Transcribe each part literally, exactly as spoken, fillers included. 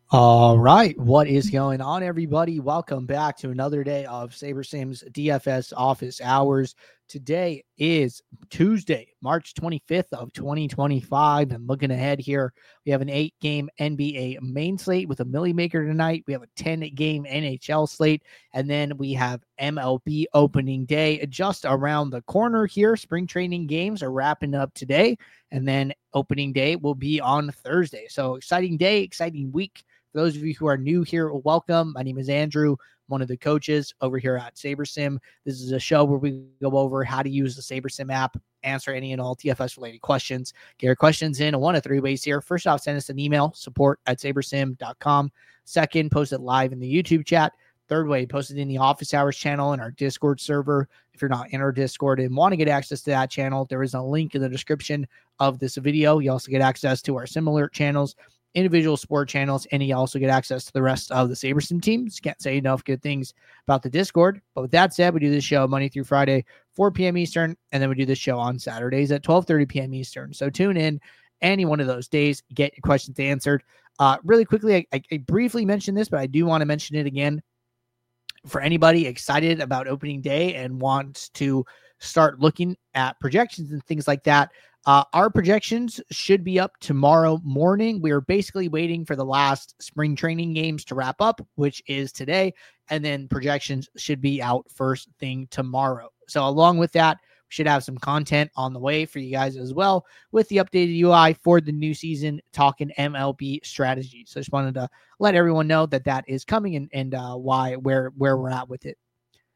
All right. What is going on, everybody? Welcome back to another day of SaberSim's D F S office hours. Today is Tuesday, March twenty-fifth of twenty twenty-five. And looking ahead here, we have an eight-game N B A main slate with a Millie Maker tonight. We have a ten-game N H L slate. And then we have M L B opening day just around the corner here. Spring training games are wrapping up today. And then opening day will be on Thursday. So exciting day, exciting week. For those of you who are new here, welcome. My name is Andrew, one of the coaches over here at SaberSim. This is a show where we go over how to use the SaberSim app, answer any and all T F S-related questions. Get your questions in one of three ways here. First off, send us an email, support at sabersim dot com. Second, post it live in the YouTube chat. Third way, post it in the office hours channel in our Discord server. If you're not in our Discord and want to get access to that channel, there is a link in the description of this video. You also get access to our similar channels, individual sport channels, and you also get access to the rest of the SaberSim teams. Can't say enough good things about the Discord. But with that said, we do this show Monday through Friday, four p.m. Eastern, and then we do this show on Saturdays at twelve thirty p.m. Eastern. So tune in any one of those days, get your questions answered. Uh, really quickly, I, I, I briefly mentioned this, but I do want to mention it again. For anybody excited about opening day and wants to start looking at projections and things like that, Uh, our projections should be up tomorrow morning. We are basically waiting for the last spring training games to wrap up, which is today. And then projections should be out first thing tomorrow. So along with that, we should have some content on the way for you guys as well with the updated U I for the new season, talking M L B strategy. So just wanted to let everyone know that that is coming and, and uh, why, where, where we're at with it.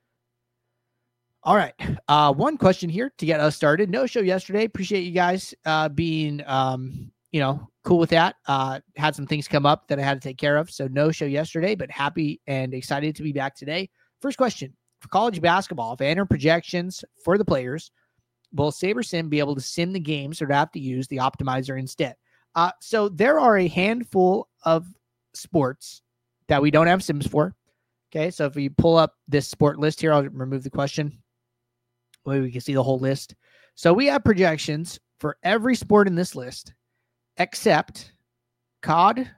All right. Uh, one question here to get us started. No show yesterday. Appreciate you guys uh, being, um, you know, cool with that. Uh, had some things come up that I had to take care of. So no show yesterday, but happy and excited to be back today. First question. For college basketball, if I enter projections for the players, will SaberSim be able to sim the games or have to use the optimizer instead? Uh, so there are a handful of sports that we don't have sims for. Okay. So if we pull up this sport list here, I'll remove the question. Way we can see the whole list. So we have projections for every sport in this list except C O D,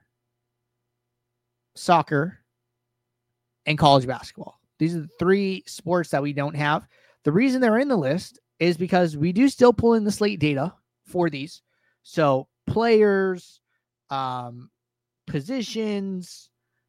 soccer, and college basketball. These are the three sports that we don't have. The reason they're in the list is because we do still pull in the slate data for these. So players, um, positions,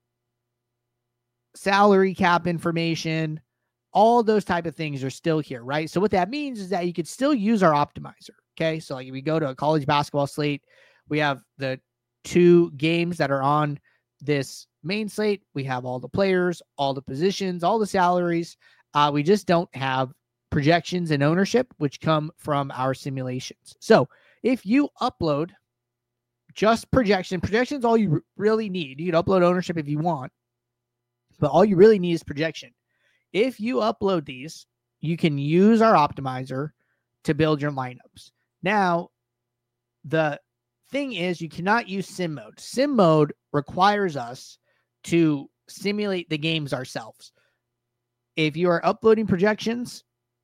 salary cap information, all those type of things are still here, right? So what that means is that you could still use our optimizer, okay? So like if we go to a college basketball slate, we have the two games that are on this main slate. We have all the players, all the positions, all the salaries. Uh, we just don't have projections and ownership, which come from our simulations. So if you upload just projection, projections all you really need. You can upload ownership if you want, but all you really need is projection. If you upload these, you can use our optimizer to build your lineups. Now, the thing is you cannot use sim mode. Sim mode requires us to simulate the games ourselves. If you are uploading projections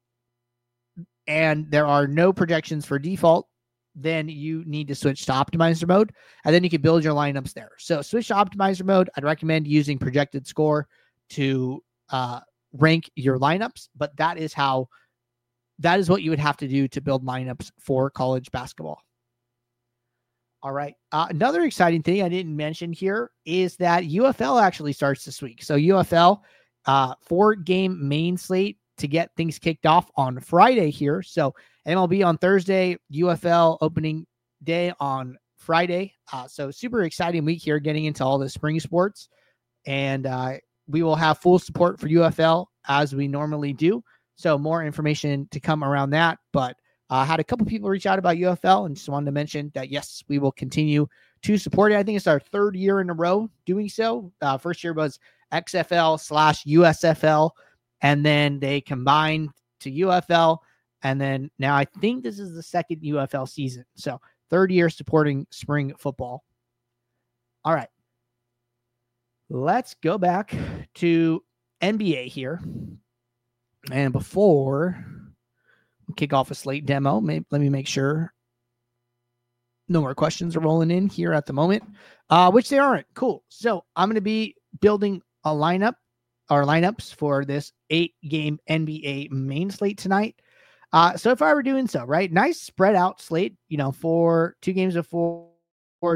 and there are no projections for default, then you need to switch to optimizer mode, and then you can build your lineups there. So switch to optimizer mode. I'd recommend using projected score to uh, rank your lineups, but that is how, that is what you would have to do to build lineups for college basketball. All right. Uh, another exciting thing I didn't mention here is that U F L actually starts this week. So U F L, uh, four game main slate to get things kicked off on Friday here. So M L B on Thursday, U F L opening day on Friday. Uh, so super exciting week here, getting into all the spring sports. And uh, we will have full support for U F L as we normally do. So more information to come around that. But I uh, had a couple people reach out about U F L and just wanted to mention that, yes, we will continue to support it. I think it's our third year in a row doing so. Uh, first year was X F L slash U S F L. And then they combined to U F L. And then now I think this is the second U F L season. So third year supporting spring football. All right. Let's go back to N B A here. And before we kick off a slate demo, maybe, let me make sure. No more questions are rolling in here at the moment, uh, which they aren't. Cool. So I'm going to be building a lineup or lineups for this eight game N B A main slate tonight. Uh, so if I were doing so, right, nice spread out slate, you know, for two games of four, four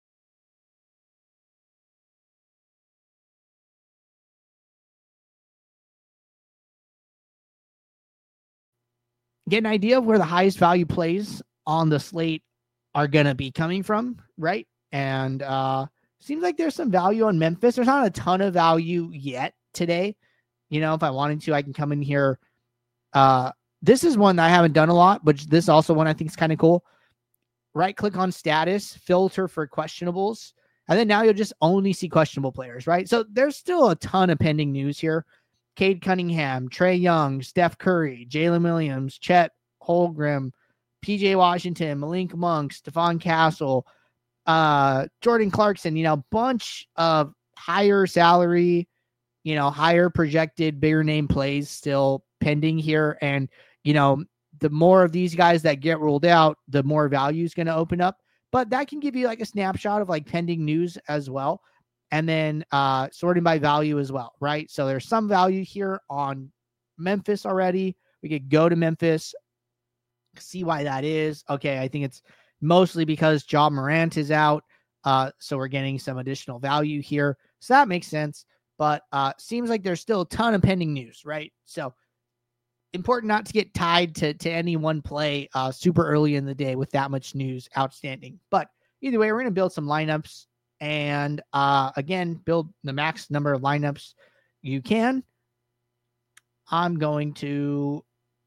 get an idea of where the highest value plays on the slate are going to be coming from, right? And uh, seems like there's some value on Memphis. There's not a ton of value yet today. You know, if I wanted to, I can come in here. Uh, this is one that I haven't done a lot, but this is also one I think is kind of cool. Right click on status, filter for questionables, and then now you'll just only see questionable players, right? So there's still a ton of pending news here. Cade Cunningham, Trae Young, Steph Curry, Jalen Williams, Chet Holmgren, P J Washington, Malik Monk, Stephon Castle, uh, Jordan Clarkson, you know, bunch of higher salary, you know, higher projected, bigger name plays still pending here. And, you know, the more of these guys that get ruled out, the more value is going to open up. But that can give you like a snapshot of like pending news as well. And then uh, sorting by value as well, right? So there's some value here on Memphis already. We could go to Memphis, see why that is. Okay, I think it's mostly because Ja Morant is out. Uh, so we're getting some additional value here. So that makes sense. But uh, seems like there's still a ton of pending news, right? So important not to get tied to, to any one play uh, super early in the day with that much news outstanding. But either way, we're going to build some lineups. And uh, again, build the max number of lineups you can. I'm going to.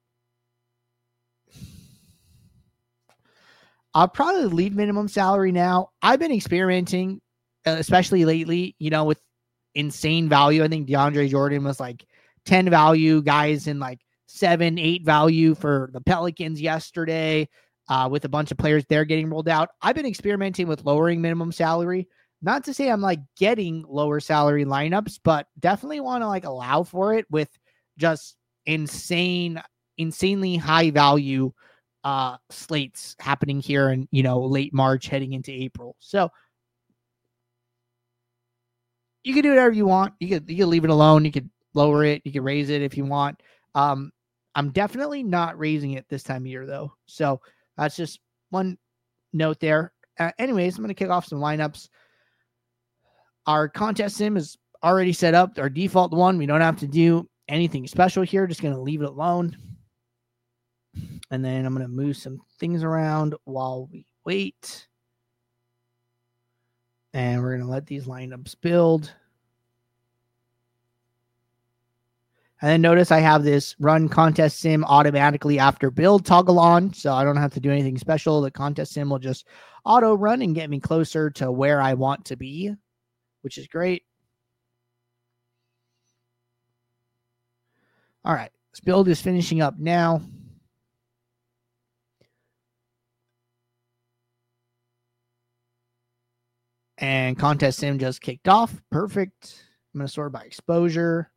I'll probably leave minimum salary now. I've been experimenting, especially lately, you know, with insane value. I think DeAndre Jordan was like ten value, guys in like seven, eight value for the Pelicans yesterday, uh, with a bunch of players there getting rolled out. I've been experimenting with lowering minimum salary. Not to say I'm like getting lower salary lineups, but definitely want to like allow for it with just insane, insanely high value uh, slates happening here in, you know, late March heading into April. So you can do whatever you want. You could, you could leave it alone. You could lower it. You could raise it if you want. Um, I'm definitely not raising it this time of year though. So that's just one note there. Uh, anyways, I'm going to kick off some lineups. Our contest sim is already set up. Our default one. We don't have to do anything special here. Just going to leave it alone. And then I'm going to move some things around while we wait. And we're going to let these lineups build. And then notice I have this run contest sim automatically after build toggle on. So I don't have to do anything special. The contest sim will just auto run and get me closer to where I want to be, which is great. All right. This build is finishing up now. And contest sim just kicked off. Perfect. I'm going to sort by exposure.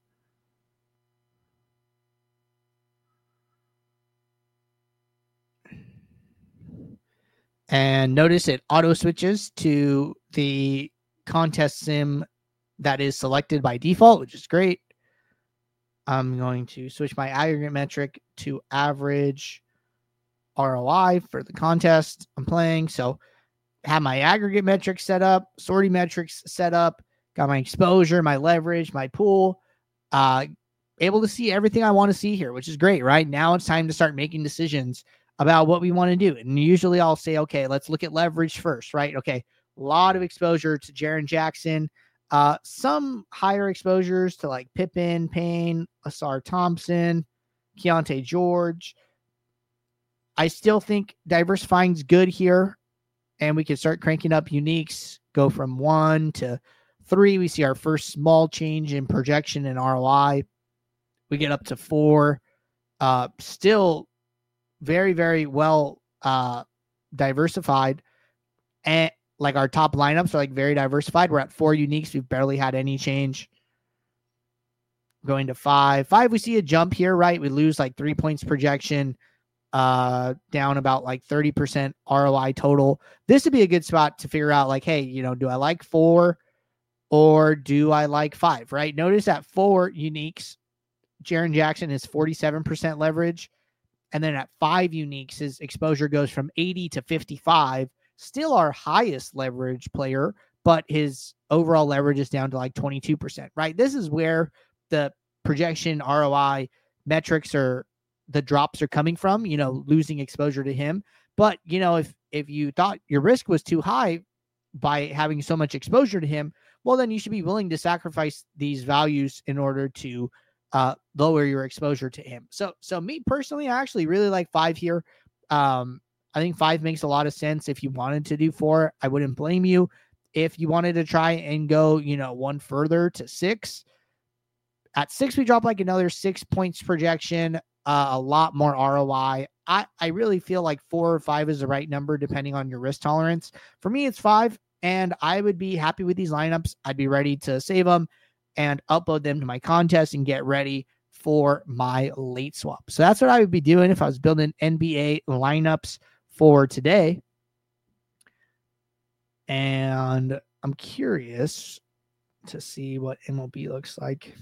And notice it auto switches to the contest sim that is selected by default, which is great. I'm going to switch my aggregate metric to average R O I for the contest I'm playing. So have my aggregate metrics set up, sorting metrics set up, got my exposure, my leverage, my pool, uh, able to see everything I want to see here, which is great, right? Now it's time to start making decisions about what we want to do. And usually I'll say, okay, let's look at leverage first, right? Okay, a lot of exposure to Jaren Jackson, uh, some higher exposures to like Pippen, Payne, Asar Thompson, Keontae George. I still think diversifying is good here. And we can start cranking up uniques, go from one to three. We see our first small change in projection and R O I. We get up to four. Uh, still very, very well uh, diversified. And like our top lineups are like very diversified. We're at four uniques. We've barely had any change. Going to five. Five, we see a jump here, right? We lose like three points projection. uh, down about like thirty percent R O I total. This would be a good spot to figure out like, hey, you know, do I like four or do I like five, right? Notice that four uniques, Jaren Jackson is forty-seven percent leverage. And then at five uniques, his exposure goes from eighty to fifty-five, still our highest leverage player, but his overall leverage is down to like twenty-two percent, right? This is where the projection R O I metrics are, the drops are coming from, you know, losing exposure to him. But, you know, if, if you thought your risk was too high by having so much exposure to him, well, then you should be willing to sacrifice these values in order to uh, lower your exposure to him. So, so me personally, I actually really like five here. Um, I think five makes a lot of sense. If you wanted to do four, I wouldn't blame you. If you wanted to try and go, you know, one further to six, at six, we drop like another six points projection, uh, a lot more R O I. I, I really feel like four or five is the right number, depending on your risk tolerance. For me, it's five, and I would be happy with these lineups. I'd be ready to save them and upload them to my contest and get ready for my late swap. So that's what I would be doing if I was building N B A lineups for today. And I'm curious to see what M L B looks like.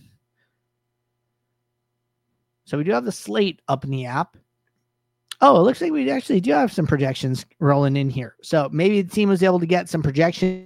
So we do have the slate up in the app. Oh, it looks like we actually do have some projections rolling in here. So maybe the team was able to get some projections.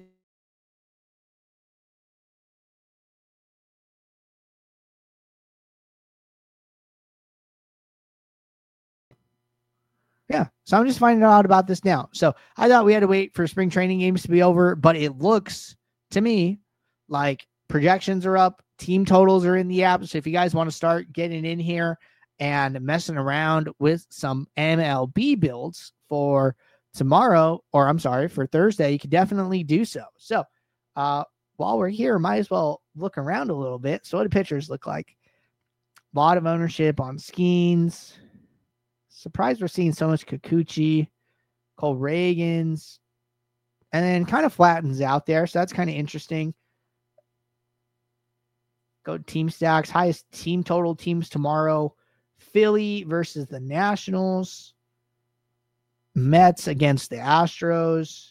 Yeah. So I'm just finding out about this now. So I thought we had to wait for spring training games to be over, but it looks to me like projections are up. Team totals are in the app. So if you guys want to start getting in here and messing around with some M L B builds for tomorrow, or I'm sorry, for Thursday, you can definitely do so. So uh, while we're here, might as well look around a little bit. So what do pitchers look like? A lot of ownership on Skeens. Surprised we're seeing so much Kikuchi, Cole Reagans, and then kind of flattens out there. So that's kind of interesting. Go team stacks, highest team total teams tomorrow. Philly versus the Nationals. Mets against the Astros.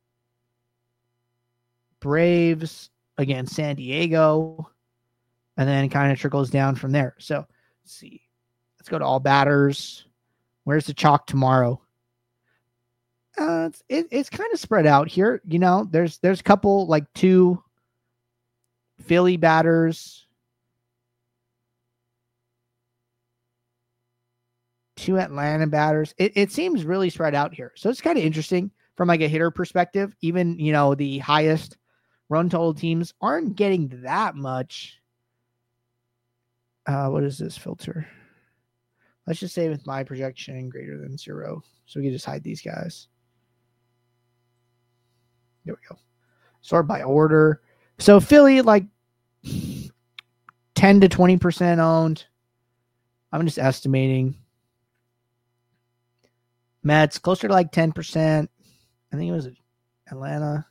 Braves against San Diego. And then kind of trickles down from there. So let's see. Let's go to all batters. Where's the chalk tomorrow? Uh, it's it, it's kind of spread out here. You know, there's there's a couple, like two Philly batters, two Atlanta batters. It, it seems really spread out here. So it's kind of interesting from like a hitter perspective. Even, you know, the highest run total teams aren't getting that much. Uh, what is this filter? Let's just say with my projection greater than zero. So we can just hide these guys. There we go. Sort by order. So Philly, like ten to twenty percent owned. I'm just estimating. Mets, closer to like ten percent. I think it was Atlanta.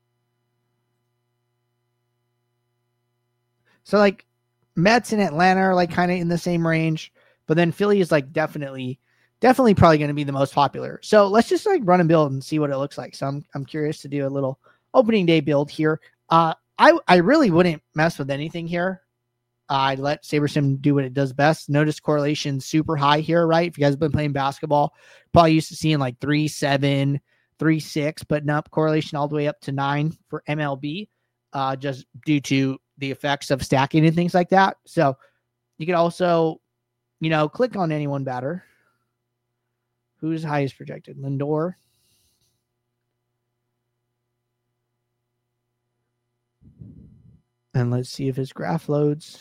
So like Mets and Atlanta are like kind of in the same range. But then Philly is like definitely, definitely probably going to be the most popular. So let's just like run a build and see what it looks like. So I'm I'm curious to do a little opening day build here. Uh, I I really wouldn't mess with anything here. Uh, I'd let SaberSim do what it does best. Notice correlation super high here, right? If you guys have been playing basketball, probably used to seeing like three seven, three six, but not correlation all the way up to nine for M L B, uh, just due to the effects of stacking and things like that. So you could also, you know, click on any one batter. Who's highest projected? Lindor. And let's see if his graph loads.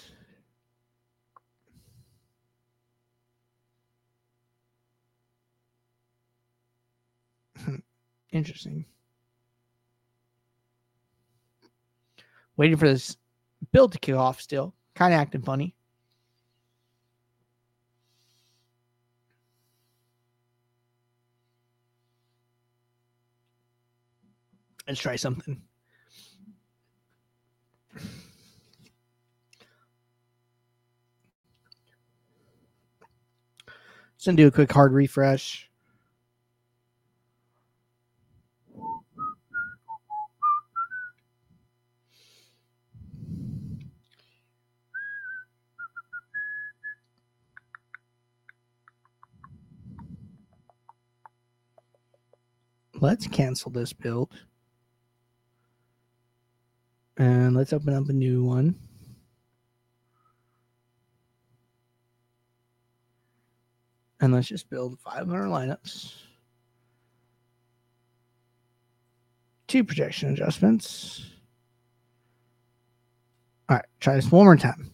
Interesting. Waiting for this build to kick off still. Kind of acting funny. Let's try something. Just gonna do a quick hard refresh. Let's cancel this build. And let's open up a new one. And let's just build five hundred lineups. Two projection adjustments. All right, try this one more time.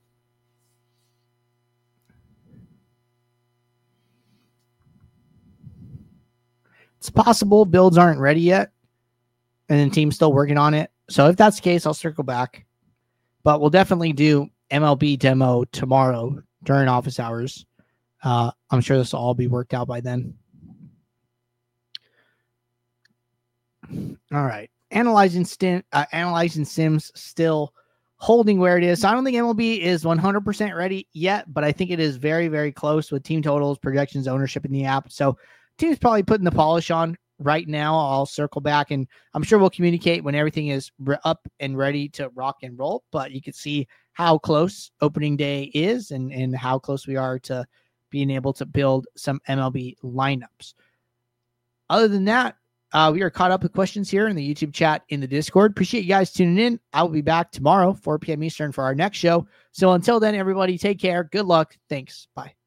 It's possible builds aren't ready yet, and the team's still working on it. So if that's the case, I'll circle back. But we'll definitely do M L B demo tomorrow during office hours. Uh, I'm sure this will all be worked out by then. All right. Analyzing stim, uh, analyzing sims still holding where it is. So I don't think M L B is one hundred percent ready yet, but I think it is very, very close with team totals, projections, ownership in the app. So team's probably putting the polish on right now. I'll circle back, and I'm sure we'll communicate when everything is re- up and ready to rock and roll. But you can see how close opening day is and, and how close we are to being able to build some M L B lineups. Other than that, uh, we are caught up with questions here in the YouTube chat, in the Discord. Appreciate you guys tuning in. I will be back tomorrow, four p.m. Eastern, for our next show. So until then, everybody, take care. Good luck. Thanks. Bye.